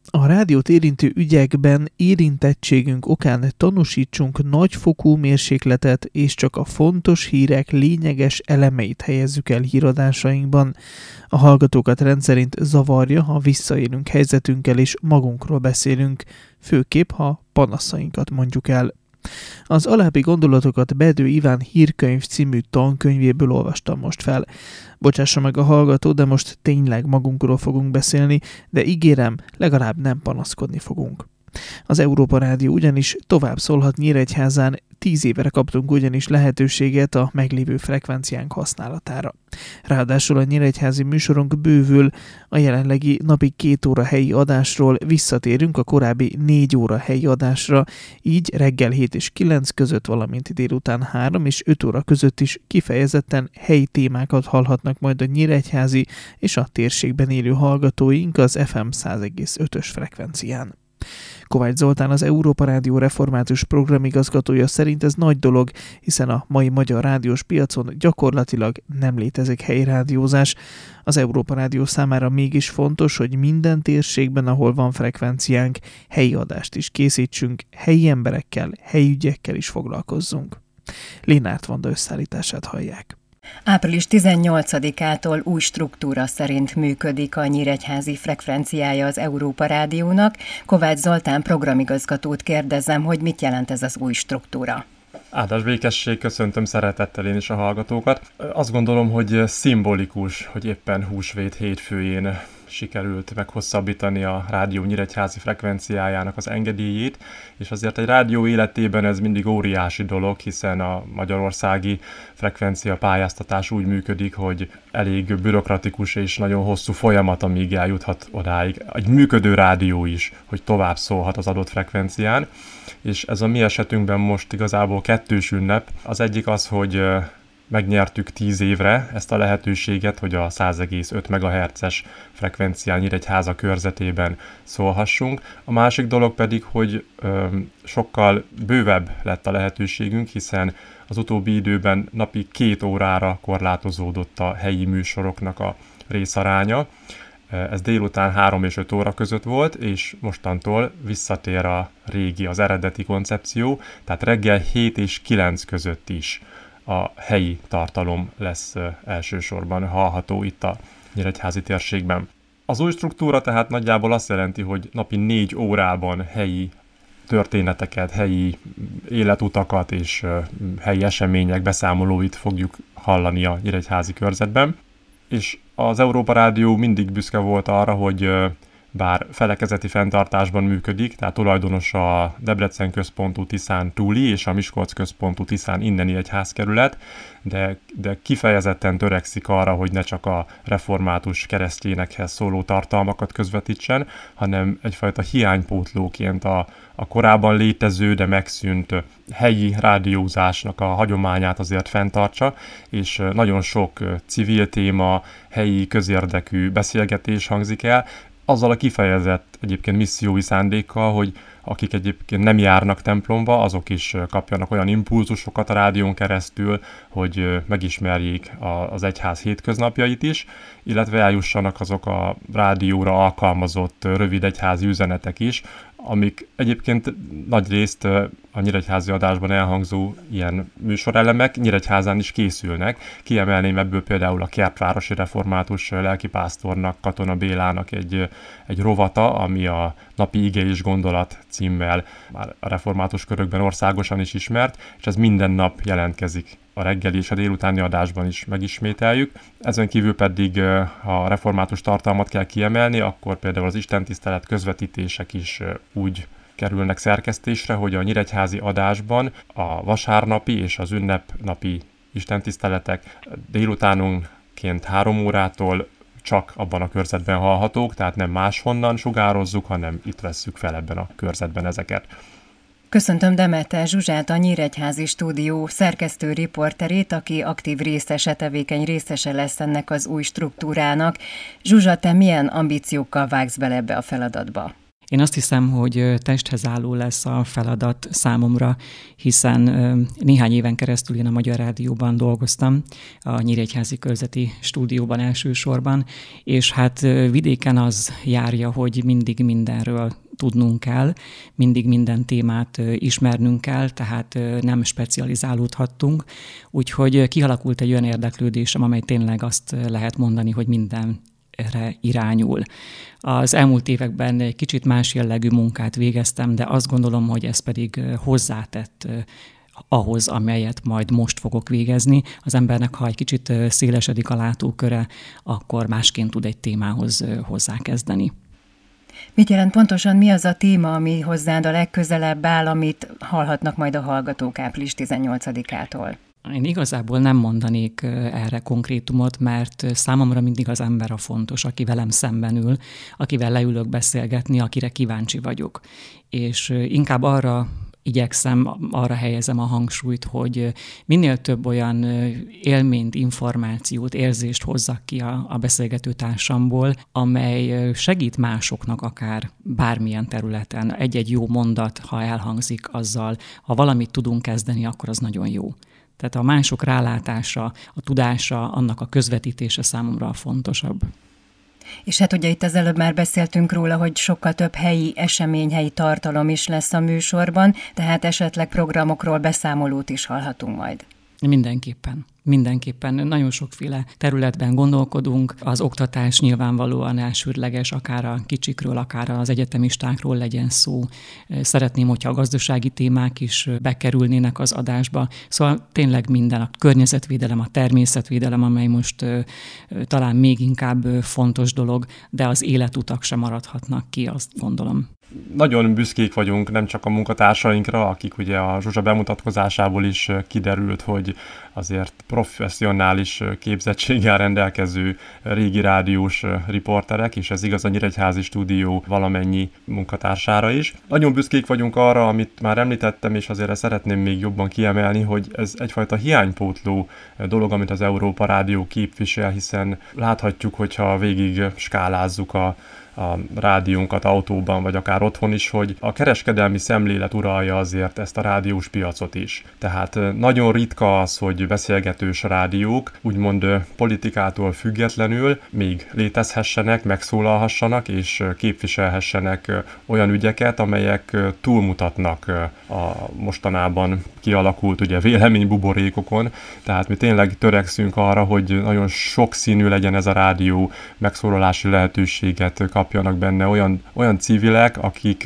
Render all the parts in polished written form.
A rádiót érintő ügyekben érintettségünk okán tanúsítsunk nagyfokú mérsékletet, és csak a fontos hírek lényeges elemeit helyezzük el híradásainkban. A hallgatókat rendszerint zavarja, ha visszaélünk helyzetünkkel és magunkról beszélünk, főképp ha panaszainkat mondjuk el. Az alábbi gondolatokat Bedő Iván Hírkönyv című tankönyvéből olvastam most fel. Bocsássa meg a hallgató, de most tényleg magunkról fogunk beszélni, de ígérem, legalább nem panaszkodni fogunk. Az Európa Rádió ugyanis tovább szólhat Nyíregyházán, 10 évre kaptunk ugyanis lehetőséget a meglévő frekvenciánk használatára. Ráadásul a nyíregyházi műsorunk bővül, a jelenlegi napi 2 óra helyi adásról visszatérünk a korábbi 4 óra helyi adásra, így reggel 7 és 9 között, valamint délután 3 és 5 óra között is kifejezetten helyi témákat hallhatnak majd a nyíregyházi és a térségben élő hallgatóink az FM 100,5-ös frekvencián. Kovács Zoltán, az Európa Rádió református programigazgatója szerint ez nagy dolog, hiszen a mai magyar rádiós piacon gyakorlatilag nem létezik helyi rádiózás. Az Európa Rádió számára mégis fontos, hogy minden térségben, ahol van frekvenciánk, helyi adást is készítsünk, helyi emberekkel, helyi ügyekkel is foglalkozzunk. Lénárt Vanda összeállítását hallják. Április 18-ától új struktúra szerint működik a nyíregyházi frekvenciája az Európa Rádiónak. Kovács Zoltán programigazgatót kérdezem, hogy mit jelent ez az új struktúra. Áldás békesség, köszöntöm szeretettel én is a hallgatókat. Azt gondolom, hogy szimbolikus, hogy éppen húsvét hétfőjén sikerült meghosszabbítani a rádió nyíregyházi frekvenciájának az engedélyét, és azért egy rádió életében ez mindig óriási dolog, hiszen a magyarországi frekvencia pályáztatás úgy működik, hogy elég bürokratikus és nagyon hosszú folyamat, amíg eljuthat odáig. Egy működő rádió is, hogy tovább szólhat az adott frekvencián, és ez a mi esetünkben most igazából kettős ünnep. Az egyik az, hogy megnyertük 10 évre ezt a lehetőséget, hogy a 100,5 MHz-es frekvencián Nyíregyháza körzetében szólhassunk. A másik dolog pedig, hogy sokkal bővebb lett a lehetőségünk, hiszen az utóbbi időben napi 2 órára korlátozódott a helyi műsoroknak a részaránya. Ez délután 3 és 5 óra között volt, és mostantól visszatér a régi, az eredeti koncepció, tehát reggel 7 és 9 között is a helyi tartalom lesz elsősorban hallható itt a nyíregyházi térségben. Az új struktúra tehát nagyjából azt jelenti, hogy napi 4 órában helyi történeteket, helyi életutakat és helyi események beszámolóit fogjuk hallani a nyíregyházi körzetben. És az Európa Rádió mindig büszke volt arra, hogy bár felekezeti fenntartásban működik, tehát tulajdonos a Debrecen központú Tiszán túli és a Miskolc központú Tiszán inneni egyházkerület, de kifejezetten törekszik arra, hogy ne csak a református keresztényekhez szóló tartalmakat közvetítsen, hanem egyfajta hiánypótlóként a korábban létező, de megszűnt helyi rádiózásnak a hagyományát azért fenntartsa, és nagyon sok civil téma, helyi közérdekű beszélgetés hangzik el, azzal a kifejezett egyébként missziói szándékkal, hogy akik egyébként nem járnak templomba, azok is kapjanak olyan impulzusokat a rádión keresztül, hogy megismerjék az egyház hétköznapjait is, illetve eljussanak azok a rádióra alkalmazott rövid egyházi üzenetek is, amik egyébként nagyrészt a nyíregyházi adásban elhangzó ilyen műsorelemek Nyíregyházán is készülnek. Kiemelném ebből például a kertvárosi református lelkipásztornak, Katona Bélának egy rovata, ami a Napi ige és gondolat címmel már a református körökben országosan is ismert, és ez minden nap jelentkezik. A reggeli és a délutáni adásban is megismételjük. Ezen kívül pedig, ha református tartalmat kell kiemelni, akkor például az istentisztelet közvetítések is úgy kerülnek szerkesztésre, hogy a nyíregyházi adásban a vasárnapi és az ünnepnapi istentiszteletek délutánonként 3 órától csak abban a körzetben hallhatók, tehát nem máshonnan sugározzuk, hanem itt vesszük fel ebben a körzetben ezeket. Köszöntöm Demeter Zsuzsát, a Nyíregyházi Stúdió szerkesztő riporterét, aki aktív részese, tevékeny részese lesz ennek az új struktúrának. Zsuzsa, te milyen ambíciókkal vágsz bele ebbe a feladatba? Én azt hiszem, hogy testhez álló lesz a feladat számomra, hiszen néhány éven keresztül én a Magyar Rádióban dolgoztam, a Nyíregyházi Körzeti Stúdióban elsősorban, és hát vidéken az járja, hogy mindig mindenről tudnunk kell, mindig minden témát ismernünk kell, tehát nem specializálódhattunk, úgyhogy kialakult egy olyan érdeklődésem, amely tényleg azt lehet mondani, hogy mindenre irányul. Az elmúlt években egy kicsit más jellegű munkát végeztem, de azt gondolom, hogy ez pedig hozzátett ahhoz, amelyet majd most fogok végezni. Az embernek, ha egy kicsit szélesedik a látóköre, akkor másként tud egy témához hozzákezdeni. Mit jelent pontosan, mi az a téma, ami hozzád a legközelebb áll, amit hallhatnak majd a hallgatók április 18-ától? Én igazából nem mondanék erre konkrétumot, mert számomra mindig az ember a fontos, aki velem szemben ül, akivel leülök beszélgetni, akire kíváncsi vagyok. És inkább arra igyekszem, arra helyezem a hangsúlyt, hogy minél több olyan élményt, információt, érzést hozzak ki a beszélgető társamból, amely segít másoknak akár bármilyen területen. Egy-egy jó mondat, ha elhangzik azzal, ha valamit tudunk kezdeni, akkor az nagyon jó. Tehát a mások rálátása, a tudása, annak a közvetítése számomra a fontosabb. És hát ugye itt az előbb már beszéltünk róla, hogy sokkal több helyi esemény, helyi tartalom is lesz a műsorban, tehát esetleg programokról beszámolót is hallhatunk majd. Mindenképpen. Nagyon sokféle területben gondolkodunk. Az oktatás nyilvánvalóan elsődleges, akár a kicsikről, akár az egyetemistákról legyen szó. Szeretném, hogyha a gazdasági témák is bekerülnének az adásba. Szóval tényleg minden, a környezetvédelem, a természetvédelem, amely most talán még inkább fontos dolog, de az életutak sem maradhatnak ki, azt gondolom. Nagyon büszkék vagyunk nem csak a munkatársainkra, akik ugye a Zsuzsa bemutatkozásából is kiderült, hogy azért professzionális képzettséggel rendelkező régi rádiós riporterek, és ez igaz a Nyíregyházi Stúdió valamennyi munkatársára is. Nagyon büszkék vagyunk arra, amit már említettem, és azért szeretném még jobban kiemelni, hogy ez egyfajta hiánypótló dolog, amit az Európa Rádió képvisel, hiszen láthatjuk, hogyha végig skálázzuk a rádiónkat autóban, vagy akár otthon is, hogy a kereskedelmi szemlélet uralja azért ezt a rádiós piacot is. Tehát nagyon ritka az, hogy beszélgetős rádiók úgymond politikától függetlenül még létezhessenek, megszólalhassanak és képviselhessenek olyan ügyeket, amelyek túlmutatnak a mostanában kialakult ugye véleménybuborékokon. Tehát mi tényleg törekszünk arra, hogy nagyon sokszínű legyen ez a rádió, megszólalási lehetőséget kapjanak benne olyan civilek,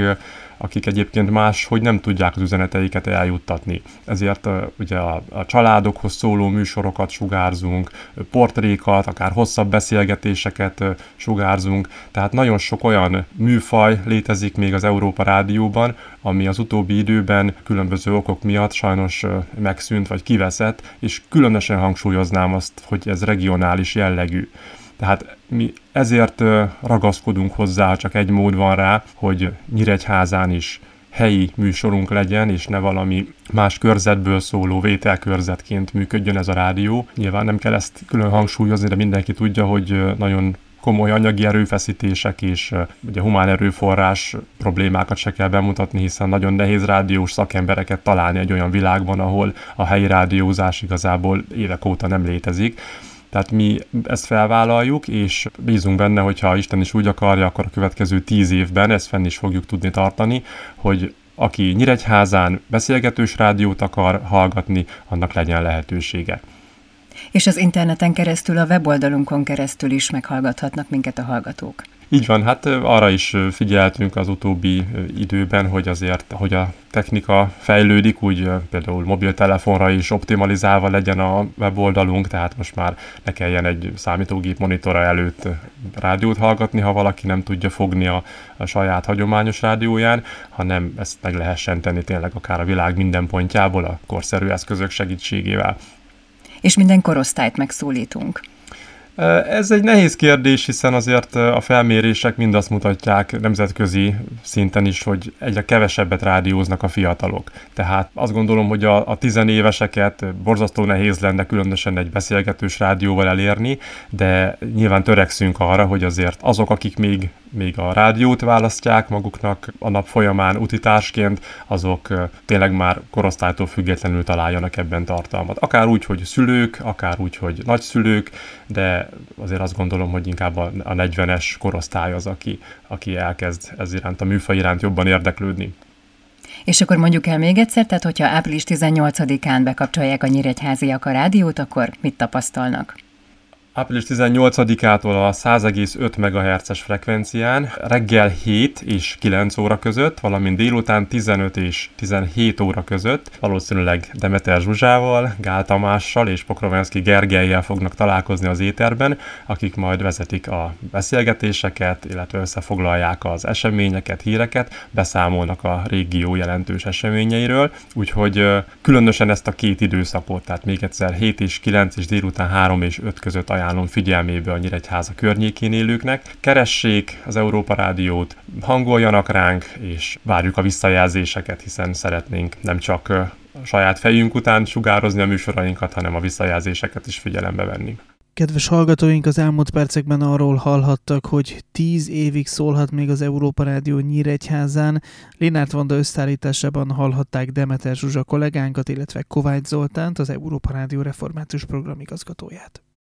akik egyébként máshogy nem tudják az üzeneteiket eljuttatni. Ezért ugye a családokhoz szóló műsorokat sugárzunk, portrékat, akár hosszabb beszélgetéseket sugárzunk, tehát nagyon sok olyan műfaj létezik még az Európa Rádióban, ami az utóbbi időben különböző okok miatt sajnos megszűnt vagy kiveszett, és különösen hangsúlyoznám azt, hogy ez regionális jellegű. Tehát mi ezért ragaszkodunk hozzá, csak egy mód van rá, hogy Nyíregyházán is helyi műsorunk legyen, és ne valami más körzetből szóló vételkörzetként működjön ez a rádió. Nyilván nem kell ezt külön hangsúlyozni, de mindenki tudja, hogy nagyon komoly anyagi erőfeszítések és ugye humán erőforrás problémákat se kell bemutatni, hiszen nagyon nehéz rádiós szakembereket találni egy olyan világban, ahol a helyi rádiózás igazából évek óta nem létezik. Tehát mi ezt felvállaljuk, és bízunk benne, hogyha Isten is úgy akarja, akkor a következő 10 évben ezt fenn is fogjuk tudni tartani, hogy aki Nyíregyházán beszélgetős rádiót akar hallgatni, annak legyen lehetősége. És az interneten keresztül, a weboldalunkon keresztül is meghallgathatnak minket a hallgatók. Így van, hát arra is figyeltünk az utóbbi időben, hogy azért, hogy a technika fejlődik, úgy például mobiltelefonra is optimalizálva legyen a weboldalunk, tehát most már ne kelljen egy számítógép monitora előtt rádiót hallgatni, ha valaki nem tudja fogni a saját hagyományos rádióján, hanem ezt meg lehessen tenni tényleg akár a világ minden pontjából a korszerű eszközök segítségével. És minden korosztályt megszólítunk. Ez egy nehéz kérdés, hiszen azért a felmérések mind azt mutatják nemzetközi szinten is, hogy egyre kevesebbet rádióznak a fiatalok. Tehát azt gondolom, hogy a tizenéveseket borzasztó nehéz lenne különösen egy beszélgetős rádióval elérni, de nyilván törekszünk arra, hogy azért azok, akik még a rádiót választják maguknak a nap folyamán utitársként, azok tényleg már korosztálytól függetlenül találjanak ebben tartalmat. Akár úgy, hogy szülők, akár úgy, hogy nagyszülők, de azért azt gondolom, hogy inkább a 40-es korosztály az, aki elkezd ez iránt, a műfaj iránt jobban érdeklődni. És akkor mondjuk el még egyszer, tehát hogyha április 18-án bekapcsolják a nyíregyháziak a rádiót, akkor mit tapasztalnak? Április 18-ától a 100,5 MHz-es frekvencián reggel 7 és 9 óra között, valamint délután 15 és 17 óra között valószínűleg Demeter Zsuzsával, Gál Tamással és Pokrovenszky Gergellyel fognak találkozni az éterben, akik majd vezetik a beszélgetéseket, illetve összefoglalják az eseményeket, híreket, beszámolnak a régió jelentős eseményeiről, úgyhogy különösen ezt a két időszakot, tehát még egyszer 7 és 9 és délután 3 és 5 között ajánlom figyelmébe a Nyíregyháza környékén élőknek. Keressék az Európa Rádiót, hangoljanak ránk, és várjuk a visszajelzéseket, hiszen szeretnénk nem csak a saját fejünk után sugározni a műsorainkat, hanem a visszajelzéseket is figyelembe venni. Kedves hallgatóink, az elmúlt percekben arról hallhattak, hogy 10 évig szólhat még az Európa Rádió Nyíregyházán. Lénárt Vanda összeállításában hallhatták Demeter Zsuzsa kollégánkat, illetve Kovács Zoltánt, az Európa Rádió református programigazgatóját.